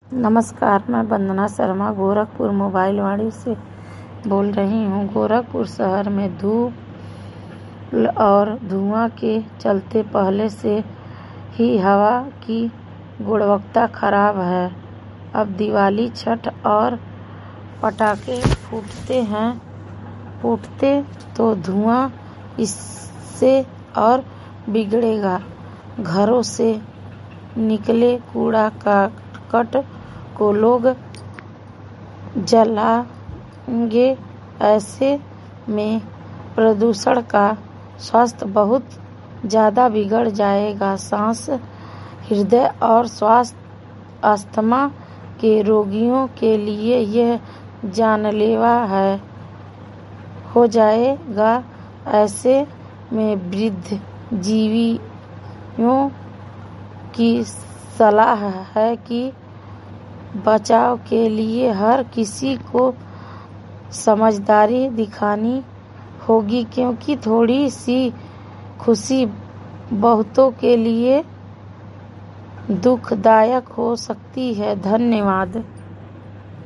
नमस्कार, मैं वंदना शर्मा गोरखपुर मोबाइल वाणी से बोल रही हूँ। गोरखपुर शहर में धूप और धुआं के चलते पहले से ही हवा की गुणवत्ता खराब है। अब दिवाली, छठ और पटाखे फूटते तो धुआं इससे और बिगड़ेगा। घरों से निकले कूड़ा करकट को लोग जलाएंगे। ऐसे में प्रदूषण का स्वास्थ्य बहुत ज़्यादा बिगड़ जाएगा। सांस, हृदय और अस्थमा के रोगियों के लिए यह जानलेवा हो जाएगा। ऐसे में वृद्ध जीवियों की सलाह है कि बचाव के लिए हर किसी को समझदारी दिखानी होगी, क्योंकि थोड़ी सी खुशी बहुतों के लिए दुखदायक हो सकती है। धन्यवाद।